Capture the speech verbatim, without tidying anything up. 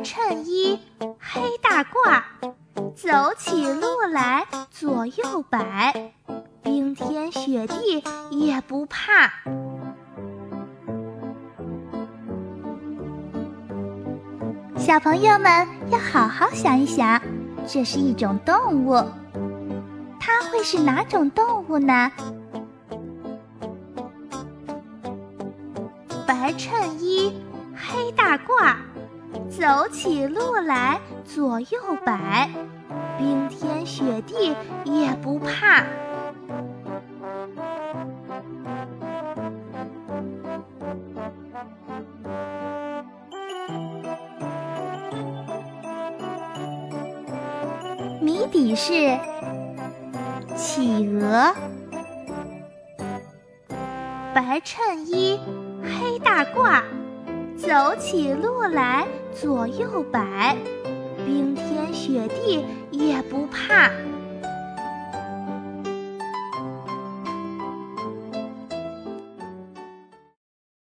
衬衣，黑大褂，走起路来左右摆，冰天雪地也不怕。小朋友们要好好想一想，这是一种动物，它会是哪种动物呢？白衬衣，黑大褂，走起路来左右摆，冰天雪地也不怕。谜底是企鹅。白衬衣，黑大褂，走起路来左右摆，冰天雪地也不怕。